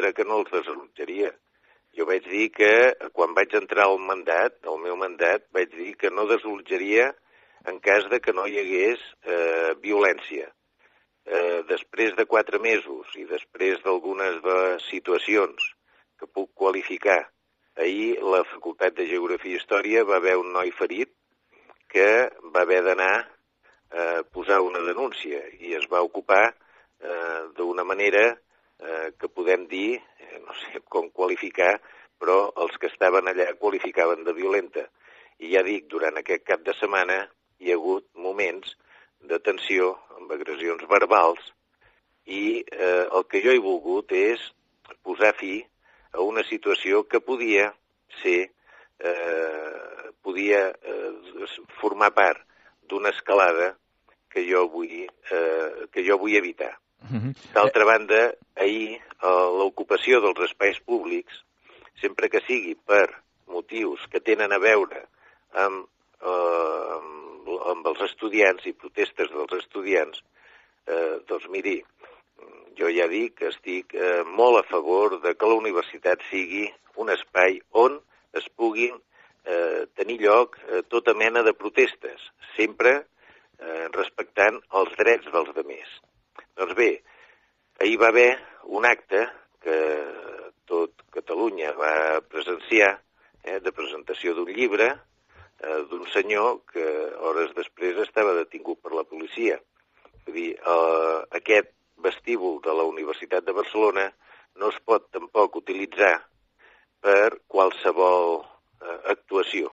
admetre que no els desallotjaria. Jo vaig dir que, quan vaig entrar al meu mandat, vaig dir que no desallotjaria en cas de que no hi hagués violència. Després de 4 mesos i després d'algunes situacions que puc qualificar, ahir la Facultat de Geografia i Història va haver un noi ferit que va haver d'anar a posar una denúncia i es va ocupar d'una manera que podem dir, no sé com qualificar, però els que estaven allà qualificaven de violenta. I ja dic, durant aquest cap de setmana hi ha hagut moments de tensió amb agressions verbals i el que jo he volgut és posar fi a una situació que podia formar part d'una escalada que jo vull evitar. D'altra banda, ahir l'ocupació dels espais públics, sempre que sigui per motius que tenen a veure amb els estudiants i protestes dels estudiants, doncs miri, jo ja dic que estic molt a favor de que la universitat sigui un espai on es puguin tenir lloc tota mena de protestes, sempre respectant els drets dels altres. Doncs bé, ahir va haver un acte que tot Catalunya va presenciar, de presentació d'un llibre d'un senyor que hores després estava detingut per la policia. Vull dir, aquest vestíbul de la Universitat de Barcelona no es pot tampoc utilitzar per qualsevol actuació.